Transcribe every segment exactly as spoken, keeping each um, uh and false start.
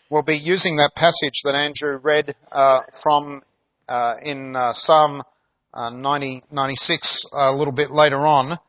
We'll be using that passage that Andrew read uh, from uh, in uh, Psalm uh, ninety, ninety-six a little bit later on,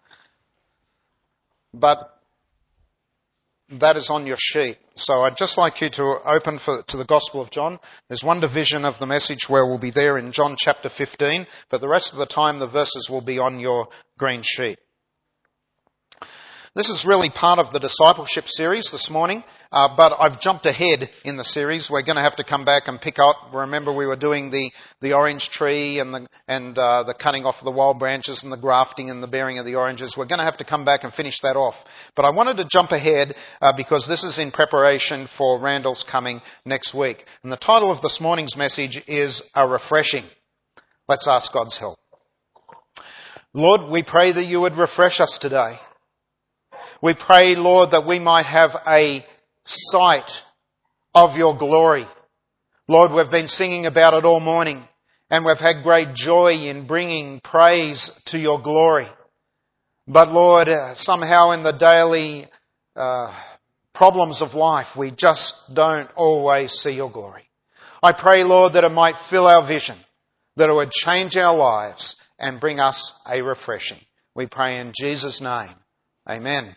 but that is on your sheet. So I'd just like you to open for, to the Gospel of John. There's one division of the message where we'll be there in John chapter fifteen, but the rest of the time the verses will be on your green sheet. This is really part of the discipleship series this morning, uh, but I've jumped ahead in the series. We're going to have to come back and pick up. Remember, we were doing the, the orange tree and the and uh, the cutting off of the wild branches and the grafting and the bearing of the oranges. We're going to have to come back and finish that off. But I wanted to jump ahead uh, because this is in preparation for Randall's coming next week. And the title of this morning's message is A Refreshing. Let's ask God's help. Lord, we pray that you would refresh us today. We pray, Lord, that we might have a sight of your glory. Lord, we've been singing about it all morning, and we've had great joy in bringing praise to your glory. But Lord, uh, somehow in the daily uh, problems of life, we just don't always see your glory. I pray, Lord, that it might fill our vision, that it would change our lives and bring us a refreshing. We pray in Jesus' name. Amen.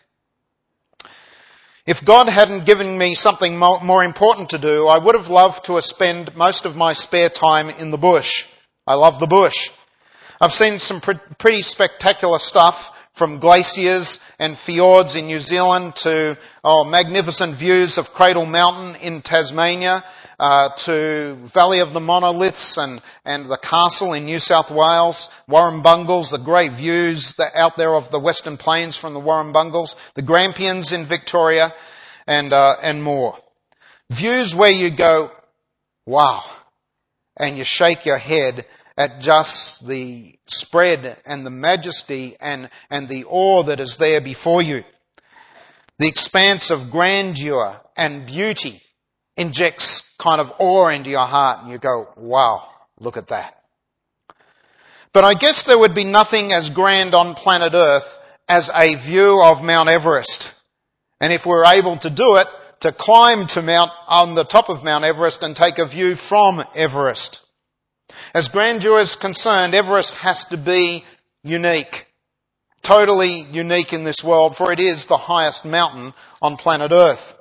If God hadn't given me something more important to do, I would have loved to have spent most of my spare time in the bush. I love the bush. I've seen some pretty spectacular stuff, from glaciers and fjords in New Zealand to oh, magnificent views of Cradle Mountain in Tasmania, uh, to Valley of the Monoliths and, and the castle in New South Wales, Warrumbungles, the great views that out there of the Western Plains from the Warrumbungles, the Grampians in Victoria, and uh, and more. Views where you go, wow, and you shake your head at just the spread and the majesty and, and the awe that is there before you. The expanse of grandeur and beauty injects kind of awe into your heart, and you go, wow, look at that. But I guess there would be nothing as grand on planet Earth as a view of Mount Everest. And if we're able to do it, to climb to Mount, on the top of Mount Everest and take a view from Everest. As grandeur is concerned, Everest has to be unique. Totally unique in this world, for it is the highest mountain on planet Earth.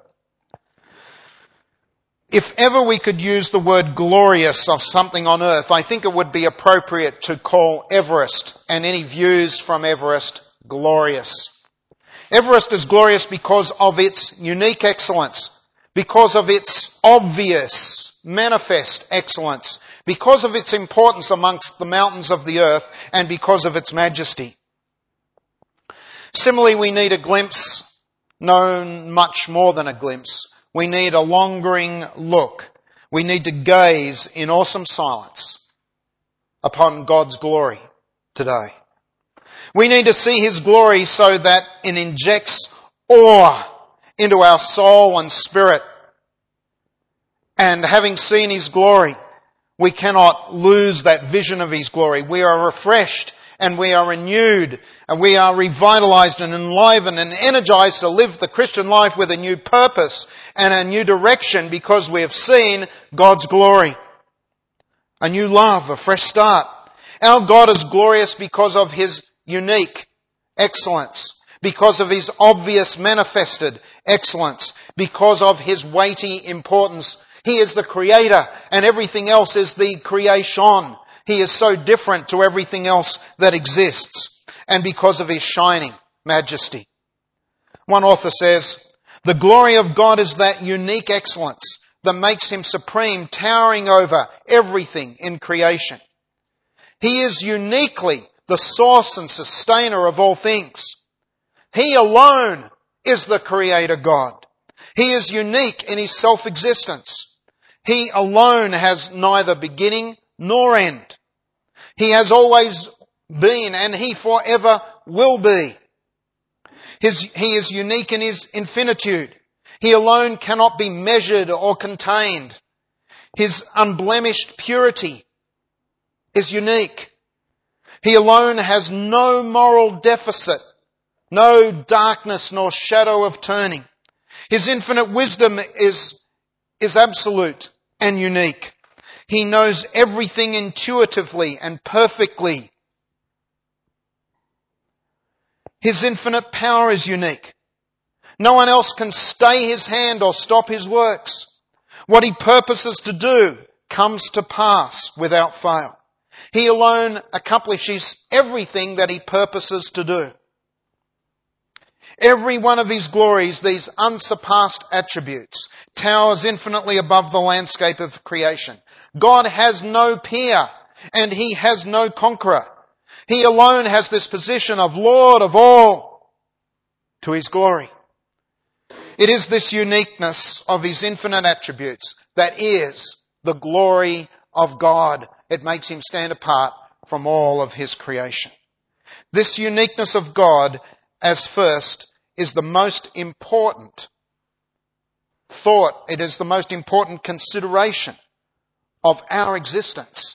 If ever we could use the word glorious of something on earth, I think it would be appropriate to call Everest and any views from Everest glorious. Everest is glorious because of its unique excellence, because of its obvious, manifest excellence, because of its importance amongst the mountains of the earth, and because of its majesty. Similarly, we need a glimpse, no much more than a glimpse. We need a longering look. We need to gaze in awesome silence upon God's glory today. We need to see His glory so that it injects awe into our soul and spirit. And having seen His glory, we cannot lose that vision of His glory. We are refreshed and we are renewed and we are revitalized and enlivened and energized to live the Christian life with a new purpose and a new direction because we have seen God's glory. A new love, a fresh start. Our God is glorious because of His unique excellence, because of His obvious manifested excellence, because of His weighty importance. He is the Creator and everything else is the creation. He is so different to everything else that exists, and because of His shining majesty. One author says, the glory of God is that unique excellence that makes Him supreme, towering over everything in creation. He is uniquely the source and sustainer of all things. He alone is the Creator God. He is unique in His self-existence. He alone has neither beginning nor end. He has always been and He forever will be. His, he is unique in His infinitude. He alone cannot be measured or contained. His unblemished purity is unique. He alone has no moral deficit, no darkness nor shadow of turning. His infinite wisdom is is absolute and unique. He knows everything intuitively and perfectly. His infinite power is unique. No one else can stay his hand or stop his works. What he purposes to do comes to pass without fail. He alone accomplishes everything that he purposes to do. Every one of his glories, these unsurpassed attributes, towers infinitely above the landscape of creation. God has no peer, and he has no conqueror. He alone has this position of Lord of all to his glory. It is this uniqueness of his infinite attributes that is the glory of God. It makes him stand apart from all of his creation. This uniqueness of God, as first, is the most important thought. It is the most important consideration of our existence.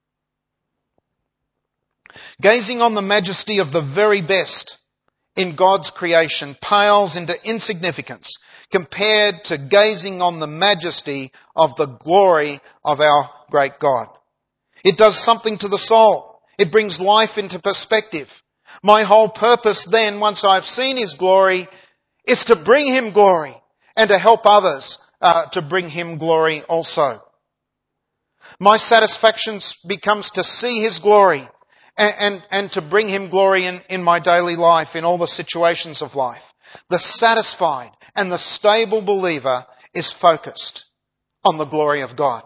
Gazing on the majesty of the very best in God's creation pales into insignificance compared to gazing on the majesty of the glory of our great God. It does something to the soul. It brings life into perspective. My whole purpose then, once I've seen his glory, is to bring him glory and to help others uh, to bring him glory also. My satisfaction becomes to see his glory and, and, and to bring him glory in, in my daily life, in all the situations of life. The satisfied and the stable believer is focused on the glory of God.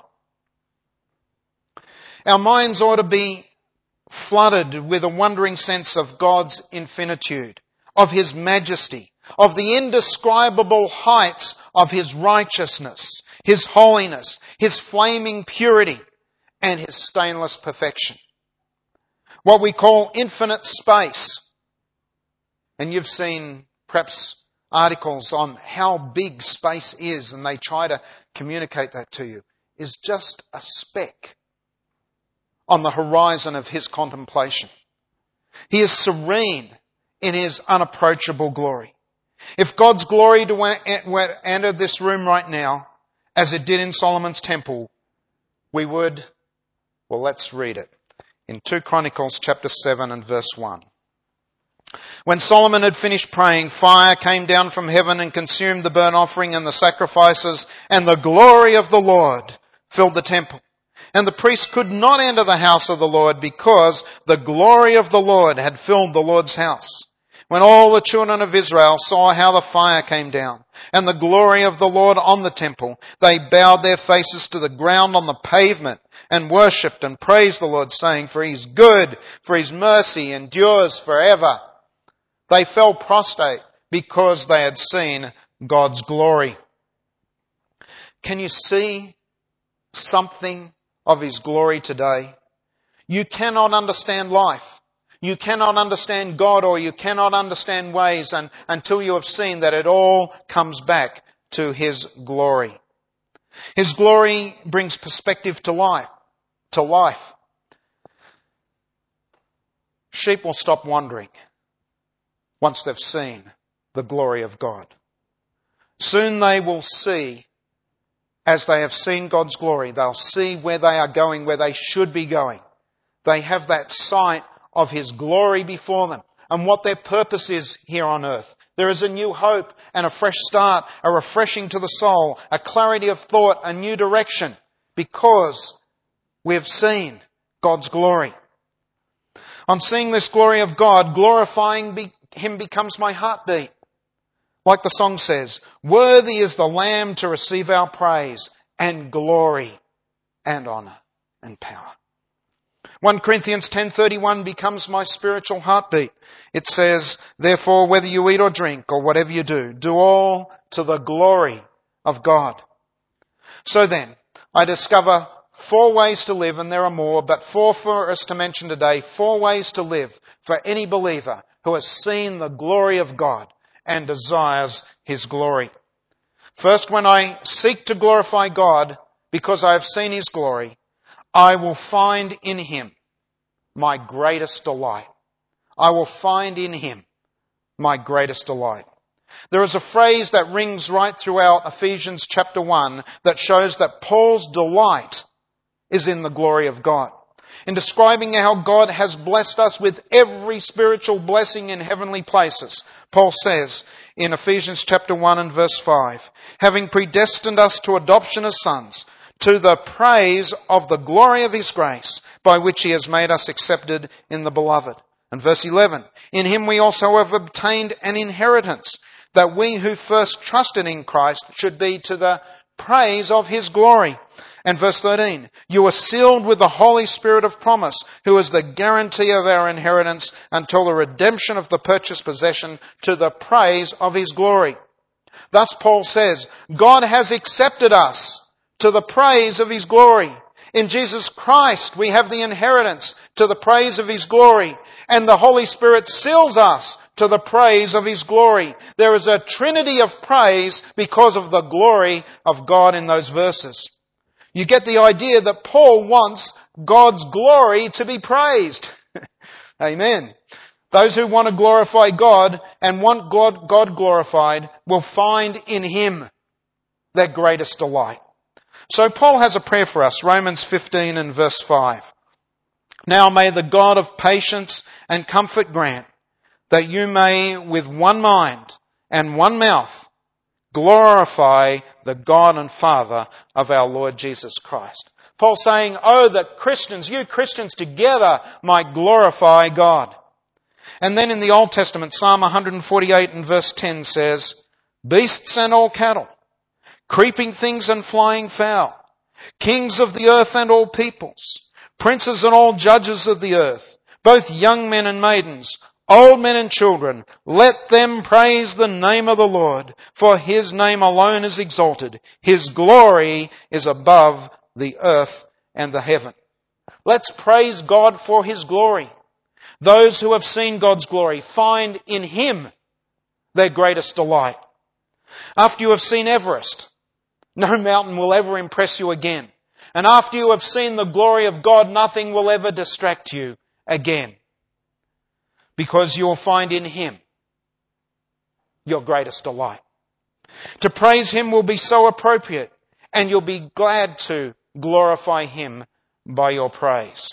Our minds ought to be flooded with a wondering sense of God's infinitude, of his majesty, of the indescribable heights of his righteousness, his holiness, his flaming purity, and his stainless perfection. What we call infinite space. And you've seen perhaps articles on how big space is, and they try to communicate that to you, is just a speck on the horizon of his contemplation. He is serene in his unapproachable glory. If God's glory entered this room right now, as it did in Solomon's temple, we would, well, let's read it. In Second Chronicles chapter seven and verse one. When Solomon had finished praying, fire came down from heaven and consumed the burnt offering and the sacrifices, and the glory of the Lord filled the temple. And the priest could not enter the house of the Lord because the glory of the Lord had filled the Lord's house. When all the children of Israel saw how the fire came down and the glory of the Lord on the temple, they bowed their faces to the ground on the pavement and worshipped and praised the Lord, saying, for he is good, for his mercy endures forever. They fell prostrate because they had seen God's glory. Can you see something of his glory today? You cannot understand life. You cannot understand God, or you cannot understand ways and, until you have seen that it all comes back to his glory. His glory brings perspective to life. To life. Sheep will stop wandering once they've seen the glory of God. Soon they will see, as they have seen God's glory, they'll see where they are going, where they should be going. They have that sight of his glory before them and what their purpose is here on earth. There is a new hope and a fresh start, a refreshing to the soul, a clarity of thought, a new direction, because we have seen God's glory. On seeing this glory of God, glorifying be- him becomes my heartbeat. Like the song says, worthy is the Lamb to receive our praise and glory and honour and power. First Corinthians ten thirty-one becomes my spiritual heartbeat. It says, therefore, whether you eat or drink or whatever you do, do all to the glory of God. So then, I discover four ways to live, and there are more, but four for us to mention today, four ways to live for any believer who has seen the glory of God and desires his glory. First, when I seek to glorify God because I have seen his glory, I will find in him my greatest delight. I will find in him my greatest delight. There is a phrase that rings right throughout Ephesians chapter one that shows that Paul's delight is in the glory of God. In describing how God has blessed us with every spiritual blessing in heavenly places, Paul says in Ephesians chapter one and verse five, having predestined us to adoption as sons, to the praise of the glory of His grace, by which He has made us accepted in the Beloved. And verse eleven, in Him we also have obtained an inheritance, that we who first trusted in Christ should be to the praise of His glory. And verse thirteen, you are sealed with the Holy Spirit of promise, who is the guarantee of our inheritance until the redemption of the purchased possession, to the praise of His glory. Thus Paul says, God has accepted us to the praise of His glory. In Jesus Christ we have the inheritance to the praise of His glory. And the Holy Spirit seals us to the praise of His glory. There is a trinity of praise because of the glory of God in those verses. You get the idea that Paul wants God's glory to be praised. Amen. Those who want to glorify God and want God, God glorified will find in Him their greatest delight. So Paul has a prayer for us, Romans fifteen and verse five. Now may the God of patience and comfort grant that you may with one mind and one mouth glorify the God and Father of our Lord Jesus Christ. Paul's saying, oh, that Christians, you Christians together might glorify God. And then in the Old Testament, Psalm one forty-eight and verse ten says, beasts and all cattle, creeping things and flying fowl, kings of the earth and all peoples, princes and all judges of the earth, both young men and maidens, old men and children, let them praise the name of the Lord, for His name alone is exalted. His glory is above the earth and the heaven. Let's praise God for His glory. Those who have seen God's glory find in Him their greatest delight. After you have seen Everest, no mountain will ever impress you again. And after you have seen the glory of God, nothing will ever distract you again. Because you will find in Him your greatest delight. To praise Him will be so appropriate, and you'll be glad to glorify Him by your praise.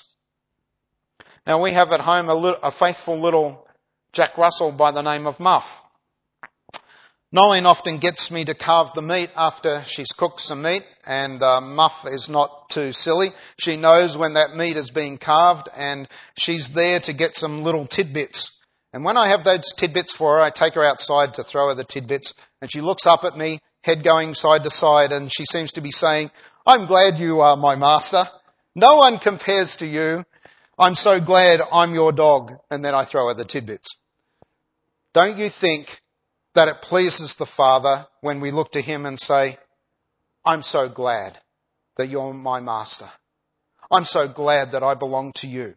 Now we have at home a, little, a faithful little Jack Russell by the name of Muff. Nolene often gets me to carve the meat after she's cooked some meat, and uh, Muff is not too silly. She knows when that meat is being carved, and she's there to get some little tidbits. And when I have those tidbits for her, I take her outside to throw her the tidbits, and she looks up at me, head going side to side, and she seems to be saying, I'm glad you are my master. No one compares to you. I'm so glad I'm your dog. And then I throw her the tidbits. Don't you think that it pleases the Father when we look to Him and say, I'm so glad that you're my master. I'm so glad that I belong to you.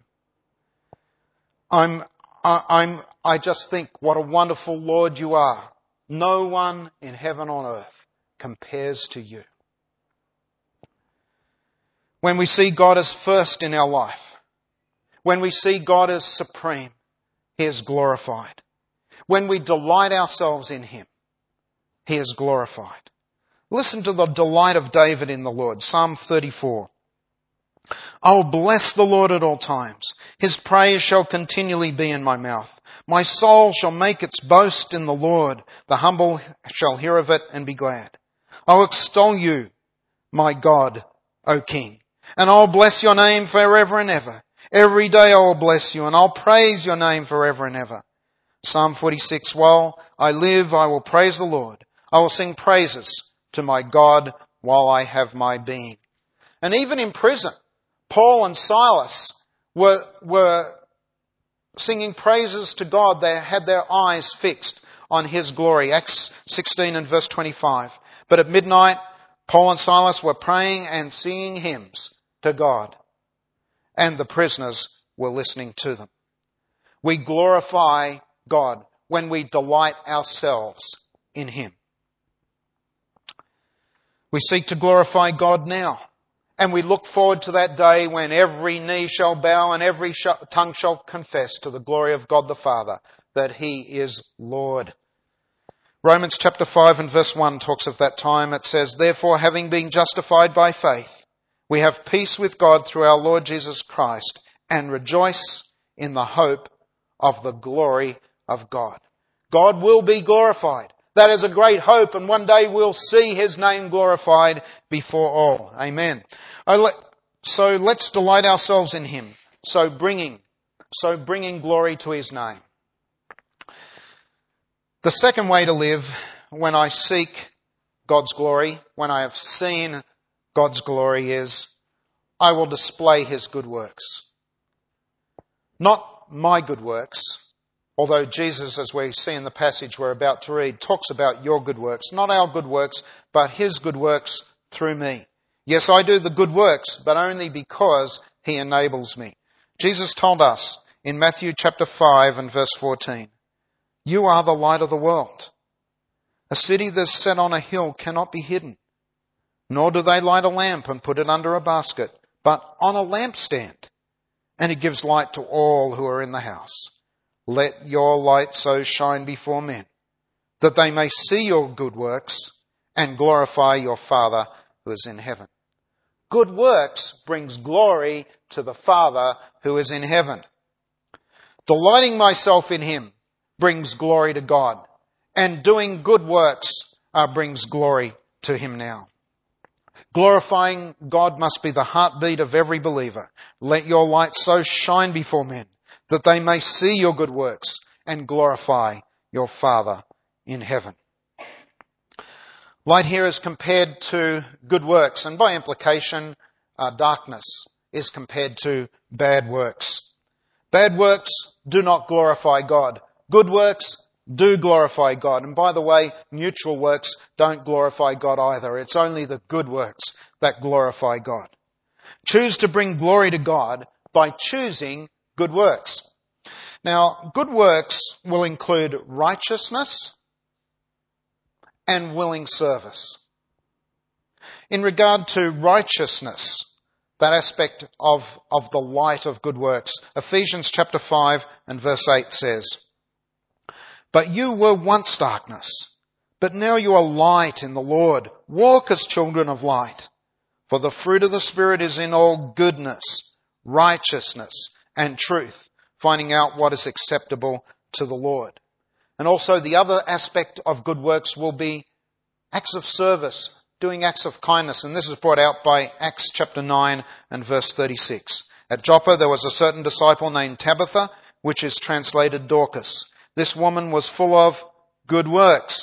I'm, I, I'm, I just think what a wonderful Lord you are. No one in heaven or earth compares to you. When we see God as first in our life, when we see God as supreme, He is glorified. When we delight ourselves in Him, He is glorified. Listen to the delight of David in the Lord. Psalm thirty-four. I will bless the Lord at all times. His praise shall continually be in my mouth. My soul shall make its boast in the Lord. The humble shall hear of it and be glad. I will extol you, my God, O King, and I will bless your name forever and ever. Every day I will bless you, and I'll praise your name forever and ever. Psalm forty-six, while I live, I will praise the Lord. I will sing praises to my God while I have my being. And even in prison, Paul and Silas were, were singing praises to God. They had their eyes fixed on His glory. Acts sixteen and verse twenty-five. But at midnight, Paul and Silas were praying and singing hymns to God, and the prisoners were listening to them. We glorify God when we delight ourselves in Him. We seek to glorify God now, and we look forward to that day when every knee shall bow and every tongue shall confess to the glory of God the Father that He is Lord. Romans chapter five and verse one talks of that time. It says, "Therefore, having been justified by faith, we have peace with God through our Lord Jesus Christ, and rejoice in the hope of the glory of God." God will be glorified. That is a great hope, and one day we'll see His name glorified before all. Amen. So let's delight ourselves in Him. So bringing, so bringing glory to His name. The second way to live when I seek God's glory, when I have seen God's glory, is I will display His good works. Not my good works, although Jesus, as we see in the passage we're about to read, talks about your good works. Not our good works, but His good works through me. Yes, I do the good works, but only because He enables me. Jesus told us in Matthew chapter five and verse fourteen, "You are the light of the world. A city that's set on a hill cannot be hidden. Nor do they light a lamp and put it under a basket, but on a lampstand, and it gives light to all who are in the house. Let your light so shine before men, that they may see your good works and glorify your Father who is in heaven." Good works brings glory to the Father who is in heaven. Delighting myself in Him brings glory to God, and doing good works uh, brings glory to Him now. Glorifying God must be the heartbeat of every believer. Let your light so shine before men that they may see your good works and glorify your Father in heaven. Light here is compared to good works, and by implication, uh, darkness is compared to bad works. Bad works do not glorify God. Good works do glorify God. And by the way, neutral works don't glorify God either. It's only the good works that glorify God. Choose to bring glory to God by choosing good works. Now, good works will include righteousness and willing service. In regard to righteousness, that aspect of, of the light of good works, Ephesians chapter five and verse eight says, "But you were once darkness, but now you are light in the Lord. Walk as children of light. For the fruit of the Spirit is in all goodness, righteousness, and truth, finding out what is acceptable to the Lord." And also the other aspect of good works will be acts of service, doing acts of kindness. And this is brought out by Acts chapter nine and verse thirty-six. "At Joppa there was a certain disciple named Tabitha, which is translated Dorcas. This woman was full of good works,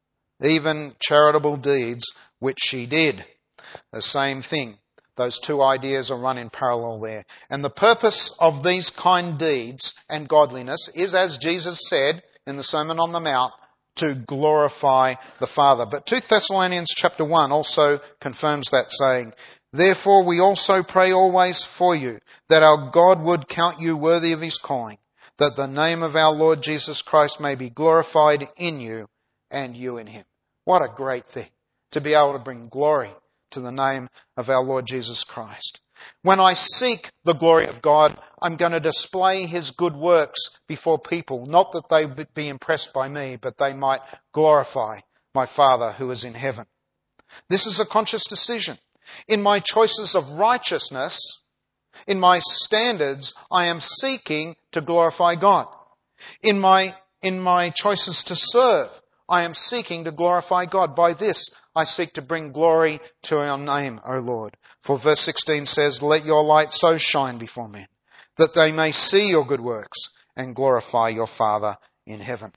even charitable deeds, which she did." The same thing. Those two ideas are run in parallel there. And the purpose of these kind deeds and godliness is, as Jesus said in the Sermon on the Mount, to glorify the Father. But two Thessalonians chapter one also confirms that, saying, "Therefore we also pray always for you, that our God would count you worthy of His calling, that the name of our Lord Jesus Christ may be glorified in you and you in Him." What a great thing to be able to bring glory to the name of our Lord Jesus Christ. When I seek the glory of God, I'm going to display His good works before people, not that they be impressed by me, but they might glorify my Father who is in heaven. This is a conscious decision. In my choices of righteousness, in my standards, I am seeking to glorify God. In my, in my choices to serve, I am seeking to glorify God. By this, I seek to bring glory to your name, O Lord. For verse sixteen says, "Let your light so shine before men, that they may see your good works and glorify your Father in heaven."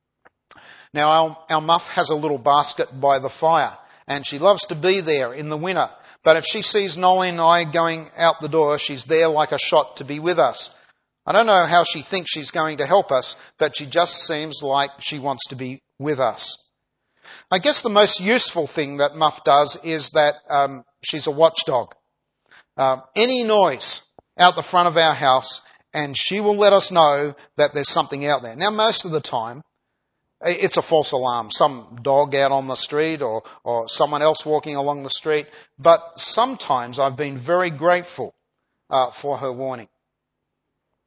Now, our, our muff has a little basket by the fire, and she loves to be there in the winter. But if she sees Nolly and I going out the door, she's there like a shot to be with us. I don't know how she thinks she's going to help us, but she just seems like she wants to be with us. I guess the most useful thing that Muff does is that um, she's a watchdog. Uh, any noise out the front of our house, and she will let us know that there's something out there. Now, most of the time, it's a false alarm. Some dog out on the street or, or someone else walking along the street. But sometimes I've been very grateful uh, for her warning.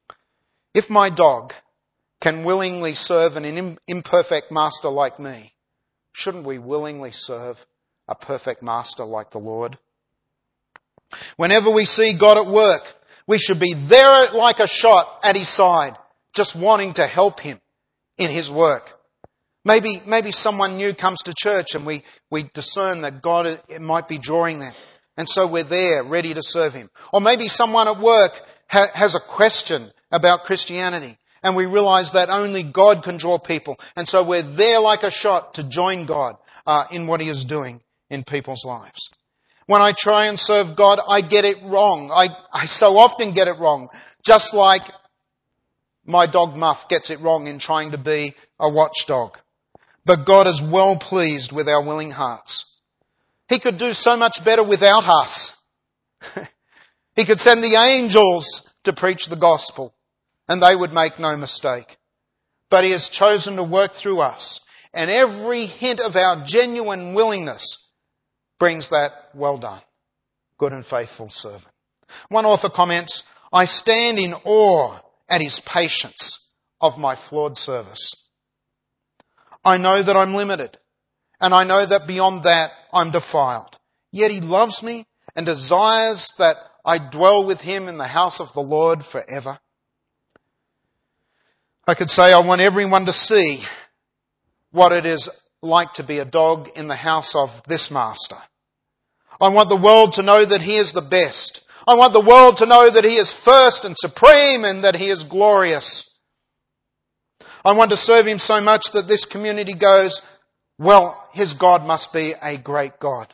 If my dog can willingly serve an imperfect master like me, shouldn't we willingly serve a perfect master like the Lord? Whenever we see God at work, we should be there like a shot at His side, just wanting to help Him in His work. Maybe, maybe someone new comes to church and we, we discern that God it might be drawing them. And so we're there, ready to serve Him. Or maybe someone at work ha- has a question about Christianity and we realize that only God can draw people. And so we're there like a shot to join God uh, in what He is doing in people's lives. When I try and serve God, I get it wrong. I, I so often get it wrong. Just like my dog Muff gets it wrong in trying to be a watchdog. But God is well pleased with our willing hearts. He could do so much better without us. He could send the angels to preach the gospel and they would make no mistake. But He has chosen to work through us. And every hint of our genuine willingness brings that well done, good and faithful servant. One author comments, I stand in awe at His patience of my flawed service. I know that I'm limited, and I know that beyond that I'm defiled. Yet He loves me and desires that I dwell with Him in the house of the Lord forever. I could say I want everyone to see what it is like to be a dog in the house of this master. I want the world to know that He is the best. I want the world to know that He is first and supreme and that He is glorious. I want to serve Him so much that this community goes, well, His God must be a great God.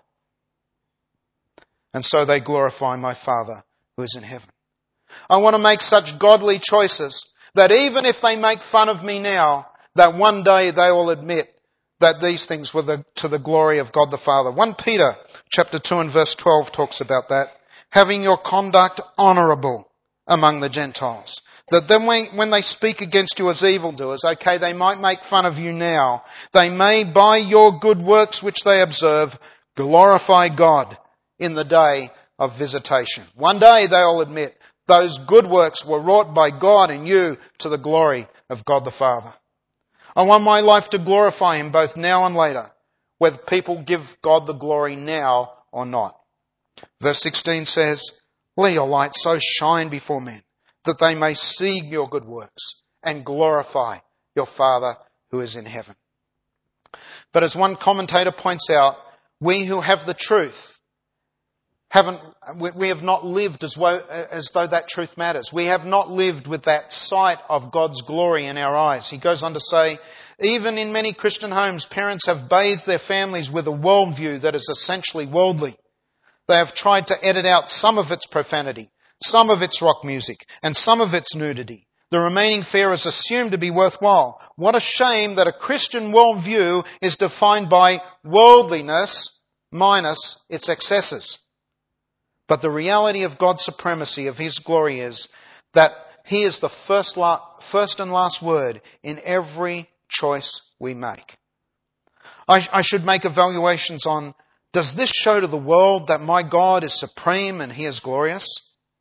And so they glorify my Father who is in heaven. I want to make such godly choices that even if they make fun of me now, that one day they will admit that these things were the, to the glory of God the Father. First Peter chapter two and verse twelve talks about that. Having your conduct honourable among the Gentiles. That then when they speak against you as evildoers, okay, they might make fun of you now. They may, by your good works which they observe, glorify God in the day of visitation. One day they'll admit those good works were wrought by God in you to the glory of God the Father. I want my life to glorify Him both now and later, whether people give God the glory now or not. Verse sixteen says, let your light so shine before men that they may see your good works and glorify your Father who is in heaven. But as one commentator points out, we who have the truth haven't, we have not lived as, well, as though that truth matters. We have not lived with that sight of God's glory in our eyes. He goes on to say, even in many Christian homes, parents have bathed their families with a worldview that is essentially worldly. They have tried to edit out some of its profanity, some of its rock music, and some of its nudity. The remaining fare is assumed to be worthwhile. What a shame that a Christian worldview is defined by worldliness minus its excesses. But the reality of God's supremacy, of His glory, is that He is the first, la- first and last word in every choice we make. I, I should make evaluations on, does this show to the world that my God is supreme and He is glorious?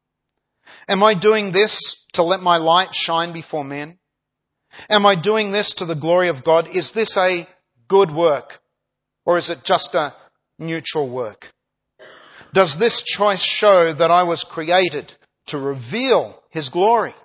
Am I doing this to let my light shine before men? Am I doing this to the glory of God? Is this a good work? Or is it just a neutral work? Does this choice show that I was created to reveal His glory?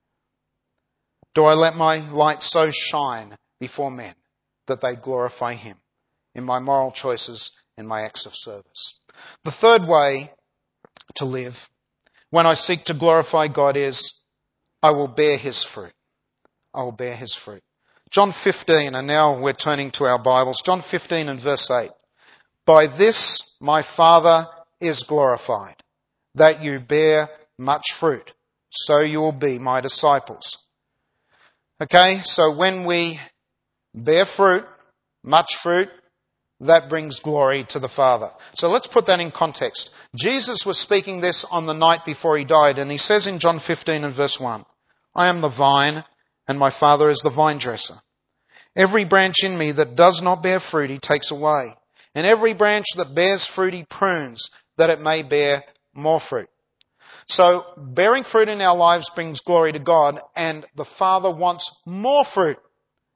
Do I let my light so shine before men that they glorify Him in my moral choices, in my acts of service? The third way to live when I seek to glorify God is, I will bear His fruit. I will bear His fruit. John fifteen, and now we're turning to our Bibles. John fifteen and verse eight. By this my Father is glorified, that you bear much fruit, so you will be my disciples. Okay, so when we bear fruit, much fruit, that brings glory to the Father. So let's put that in context. Jesus was speaking this on the night before He died, and He says in John fifteen and verse one, I am the vine, and my Father is the vine dresser. Every branch in me that does not bear fruit, He takes away. And every branch that bears fruit, He prunes, that it may bear more fruit. So bearing fruit in our lives brings glory to God, and the Father wants more fruit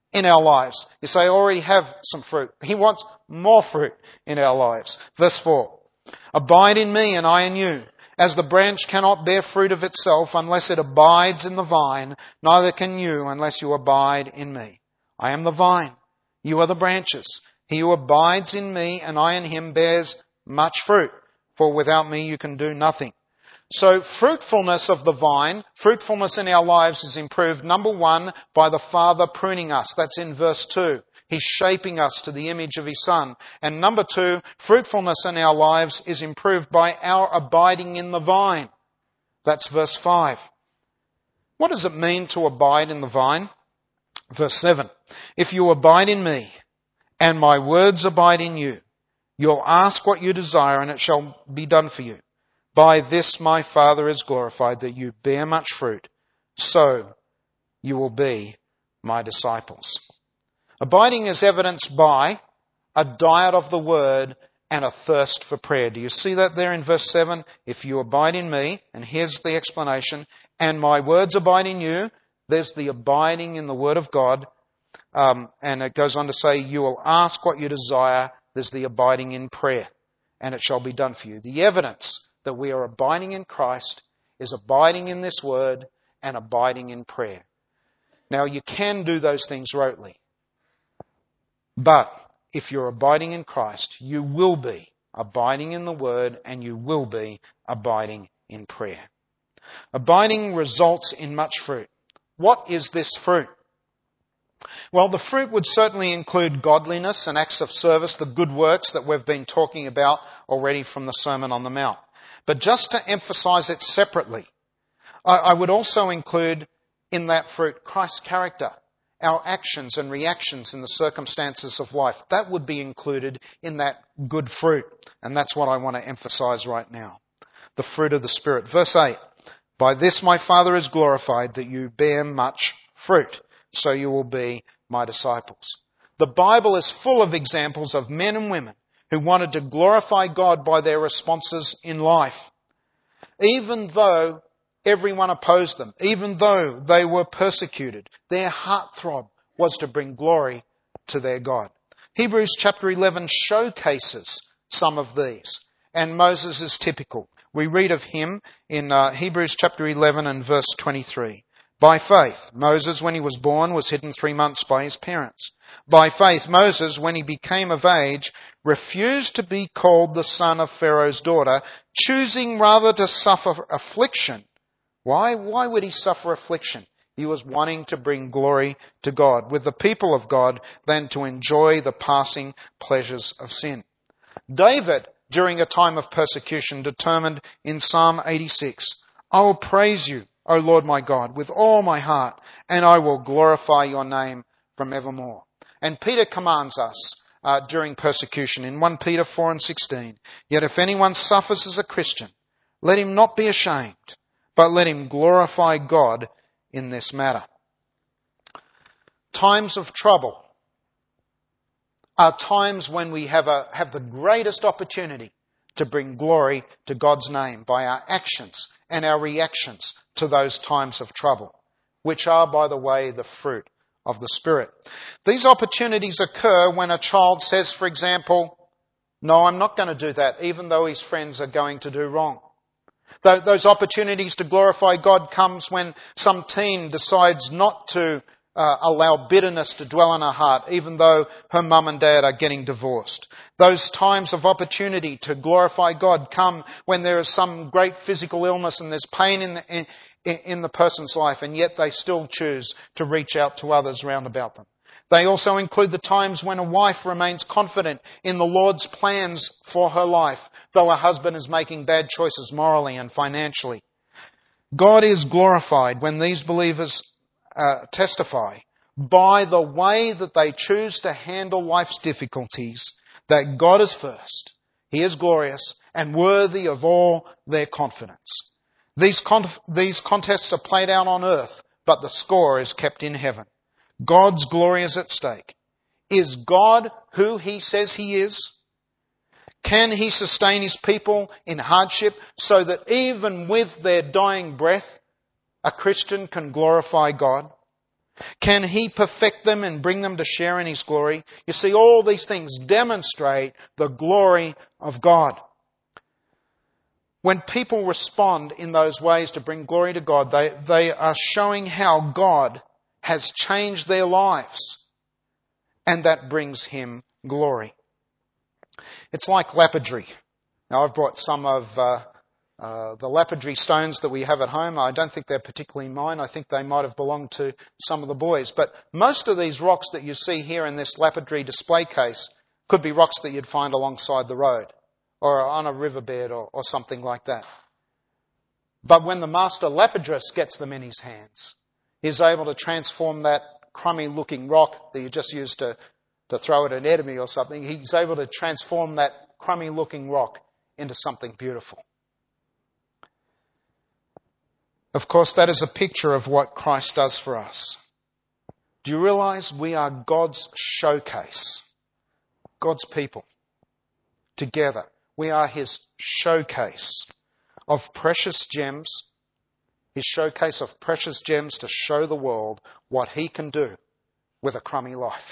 in our lives. You say, I already have some fruit. He wants more fruit in our lives. Verse four. Abide in me and I in you. As the branch cannot bear fruit of itself unless it abides in the vine, neither can you unless you abide in me. I am the vine. You are the branches. He who abides in me and I in him bears much fruit. For without me you can do nothing. So fruitfulness of the vine, fruitfulness in our lives is improved, number one, by the Father pruning us. That's in verse two. He's shaping us to the image of His Son. And number two, fruitfulness in our lives is improved by our abiding in the vine. That's verse five. What does it mean to abide in the vine? Verse seven. If you abide in me, and my words abide in you, you'll ask what you desire, and it shall be done for you. By this my Father is glorified, that you bear much fruit, so you will be my disciples. Abiding is evidenced by a diet of the Word and a thirst for prayer. Do you see that there in verse seven? If you abide in me, and here's the explanation, and my words abide in you, there's the abiding in the Word of God. Um, and it goes on to say, you will ask what you desire. There's the abiding in prayer, and it shall be done for you. The evidence that we are abiding in Christ is abiding in this Word and abiding in prayer. Now, you can do those things rightly. But if you're abiding in Christ, you will be abiding in the Word and you will be abiding in prayer. Abiding results in much fruit. What is this fruit? Well, the fruit would certainly include godliness and acts of service, the good works that we've been talking about already from the Sermon on the Mount. But just to emphasize it separately, I would also include in that fruit Christ's character, our actions and reactions in the circumstances of life. That would be included in that good fruit. And that's what I want to emphasize right now. The fruit of the Spirit. Verse eight. By this my Father is glorified, that you bear much fruit, so you will be my disciples. The Bible is full of examples of men and women who wanted to glorify God by their responses in life. Even though everyone opposed them, even though they were persecuted, their heartthrob was to bring glory to their God. Hebrews chapter eleven showcases some of these, and Moses is typical. We read of him in uh, Hebrews chapter eleven and verse twenty-three. By faith, Moses, when he was born, was hidden three months by his parents. By faith, Moses, when he became of age, refused to be called the son of Pharaoh's daughter, choosing rather to suffer affliction. Why? Why would he suffer affliction? He was wanting to bring glory to God with the people of God than to enjoy the passing pleasures of sin. David, during a time of persecution, determined in Psalm eighty-six, I will praise you, O Lord my God, with all my heart, and I will glorify your name from evermore. And Peter commands us uh, during persecution in First Peter four and sixteen, yet if anyone suffers as a Christian, let him not be ashamed, but let him glorify God in this matter. Times of trouble are times when we have a have the greatest opportunity to bring glory to God's name by our actions and our reactions to those times of trouble, which are, by the way, the fruit of the Spirit. These opportunities occur when a child says, for example, no, I'm not going to do that, even though his friends are going to do wrong. Those opportunities to glorify God comes when some teen decides not to uh, allow bitterness to dwell in her heart, even though her mum and dad are getting divorced. Those times of opportunity to glorify God come when there is some great physical illness and there's pain in the, in, in the person's life, and yet they still choose to reach out to others round about them. They also include the times when a wife remains confident in the Lord's plans for her life, though her husband is making bad choices morally and financially. God is glorified when these believers uh, testify by the way that they choose to handle life's difficulties, that God is first, He is glorious and worthy of all their confidence. These, con- these contests are played out on earth, but the score is kept in heaven. God's glory is at stake. Is God who He says He is? Can He sustain His people in hardship so that even with their dying breath, a Christian can glorify God? Can He perfect them and bring them to share in His glory? You see, all these things demonstrate the glory of God. When people respond in those ways to bring glory to God, they, they are showing how God has changed their lives, and that brings Him glory. It's like lapidary. Now, I've brought some of uh, uh, the lapidary stones that we have at home. I don't think they're particularly mine. I think they might have belonged to some of the boys. But most of these rocks that you see here in this lapidary display case could be rocks that you'd find alongside the road or on a riverbed or, or something like that. But when the master lapidrist gets them in his hands, he's able to transform that crummy-looking rock that you just used to, to throw at an enemy or something. He's able to transform that crummy-looking rock into something beautiful. Of course, that is a picture of what Christ does for us. Do you realize we are God's showcase? God's people. Together. We are His showcase of precious gems. His showcase of precious gems to show the world what He can do with a crummy life.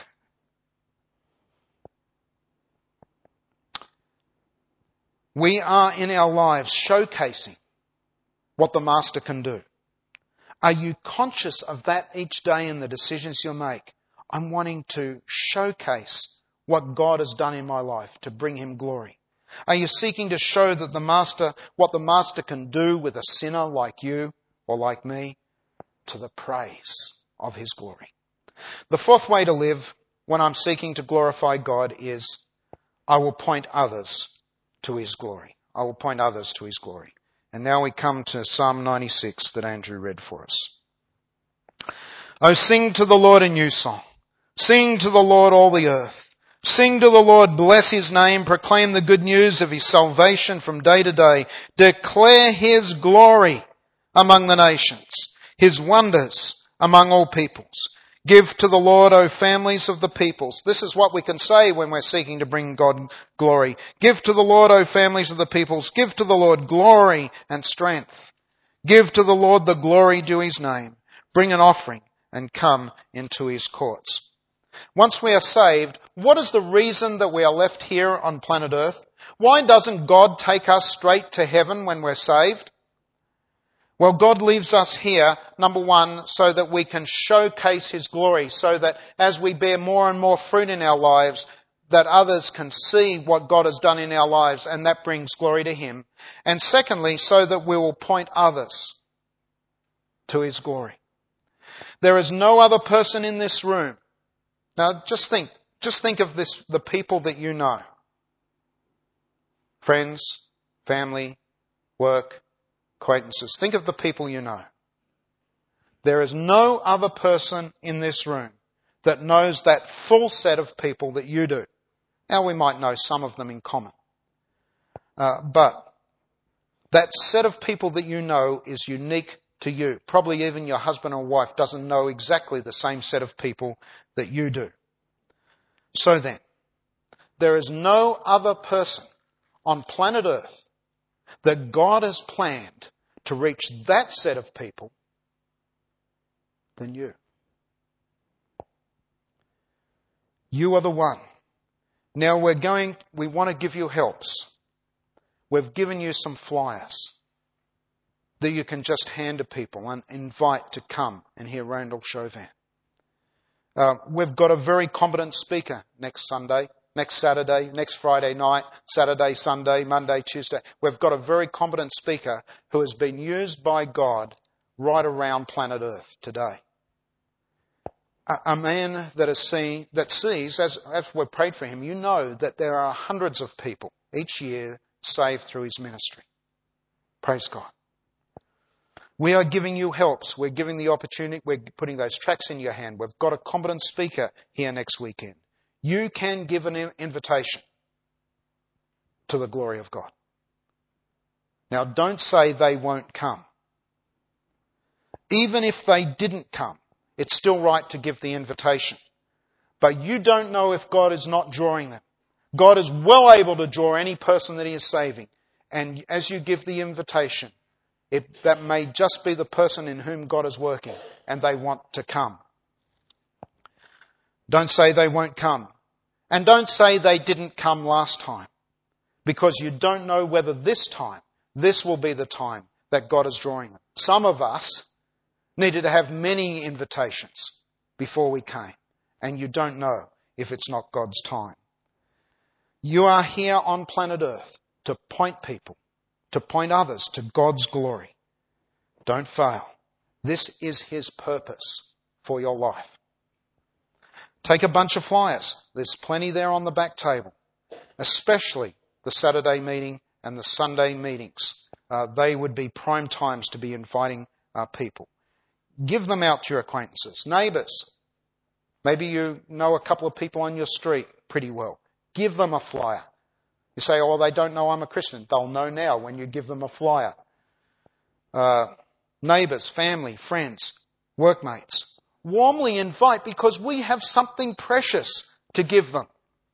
We are in our lives showcasing what the Master can do. Are you conscious of that each day in the decisions you make? I'm wanting to showcase what God has done in my life to bring Him glory. Are you seeking to show that the Master, what the Master can do with a sinner like you or like me, to the praise of His glory? The fourth way to live when I'm seeking to glorify God is I will point others to His glory. I will point others to His glory. And now we come to Psalm ninety-six that Andrew read for us. Oh, sing to the Lord a new song. Sing to the Lord all the earth. Sing to the Lord, bless His name, proclaim the good news of His salvation from day to day. Declare His glory among the nations, His wonders among all peoples. Give to the Lord, O families of the peoples. This is what we can say when we're seeking to bring God glory. Give to the Lord, O families of the peoples. Give to the Lord glory and strength. Give to the Lord the glory due His name. Bring an offering and come into His courts. Once we are saved, what is the reason that we are left here on planet Earth? Why doesn't God take us straight to heaven when we're saved? Well, God leaves us here, number one, so that we can showcase His glory, so that as we bear more and more fruit in our lives, that others can see what God has done in our lives, and that brings glory to Him. And secondly, so that we will point others to His glory. There is no other person in this room. Now, just think, just think of this, the people that you know. Friends, family, work, acquaintances. Think of the people you know. There is no other person in this room that knows that full set of people that you do. Now, we might know some of them in common. Uh, but that set of people that you know is unique to you. Probably even your husband or wife doesn't know exactly the same set of people that you do. So then, there is no other person on planet Earth that God has planned to reach that set of people than you. You are the one. Now we're going, we want to give you helps. We've given you some flyers that you can just hand to people and invite to come and hear Randall Chauvin. Uh, we've got a very competent speaker next Sunday, next Saturday, next Friday night, Saturday, Sunday, Monday, Tuesday. We've got a very competent speaker who has been used by God right around planet Earth today. A, a man that is seen, that sees, as, as we've prayed for him, you know that there are hundreds of people each year saved through his ministry. Praise God. We are giving you helps. We're giving the opportunity. We're putting those tracts in your hand. We've got a competent speaker here next weekend. You can give an invitation to the glory of God. Now, don't say they won't come. Even if they didn't come, it's still right to give the invitation. But you don't know if God is not drawing them. God is well able to draw any person that He is saving. And as you give the invitation, It, that may just be the person in whom God is working and they want to come Don't say they won't come. And don't say they didn't come last time, because you don't know whether this time, this will be the time that God is drawing them. Some of us needed to have many invitations before we came, and you don't know if it's not God's time. You are here on planet Earth to point people, to point others to God's glory. Don't fail. This is His purpose for your life. Take a bunch of flyers. There's plenty there on the back table, especially the Saturday meeting and the Sunday meetings. Uh, they would be prime times to be inviting uh, people. Give them out to your acquaintances, neighbours. Maybe you know a couple of people on your street pretty well. Give them a flyer. You say, oh, they don't know I'm a Christian. They'll know now when you give them a flyer. Uh, neighbours, family, friends, workmates. Warmly invite, because we have something precious to give them.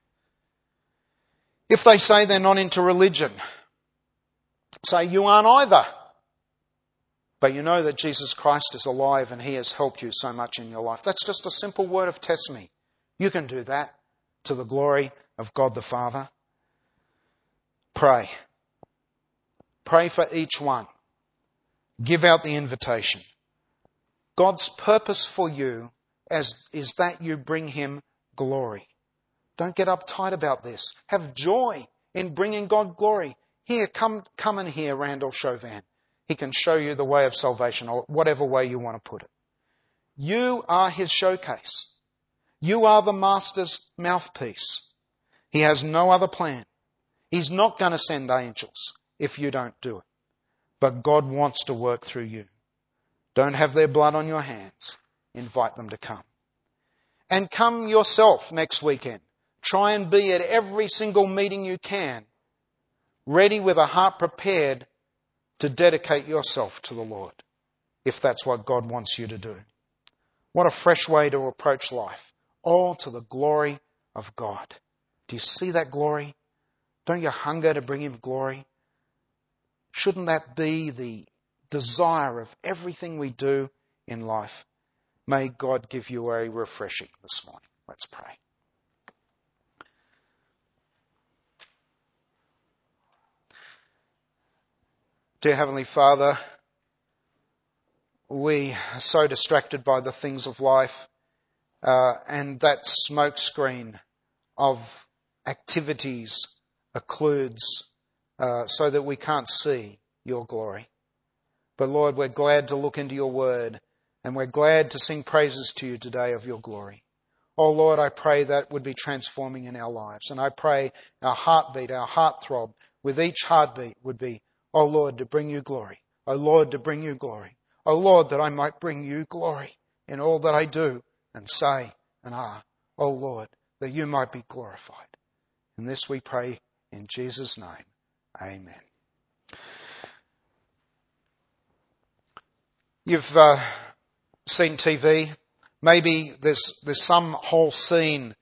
If they say they're not into religion, say you aren't either. But you know that Jesus Christ is alive and He has helped you so much in your life. That's just a simple word of testimony. You can do that to the glory of God the Father. Pray. Pray for each one. Give out the invitation. God's purpose for you as, is that you bring Him glory. Don't get uptight about this. Have joy in bringing God glory. Here, come, come and hear Randall Chauvin. He can show you the way of salvation, or whatever way you want to put it. You are His showcase. You are the Master's mouthpiece. He has no other plan. He's not going to send angels if you don't do it. But God wants to work through you. Don't have their blood on your hands. Invite them to come. And come yourself next weekend. Try and be at every single meeting you can, ready with a heart prepared to dedicate yourself to the Lord, if that's what God wants you to do. What a fresh way to approach life, all to the glory of God. Do you see that glory? Don't you hunger to bring Him glory? Shouldn't that be the desire of everything we do in life? May God give you a refreshing this morning. Let's pray. Dear Heavenly Father, we are so distracted by the things of life uh, and that smoke screen of activities occludes uh, so that we can't see your glory. But Lord, we're glad to look into your word, and we're glad to sing praises to you today of your glory. Oh Lord, I pray that would be transforming in our lives. And I pray our heartbeat, our heart throb with each heartbeat would be, oh Lord, to bring you glory. Oh Lord, to bring you glory. Oh Lord, that I might bring you glory in all that I do and say and are. Oh Lord, that you might be glorified. And this we pray in Jesus' name. Amen. You've uh, seen T V. Maybe there's there's some whole scene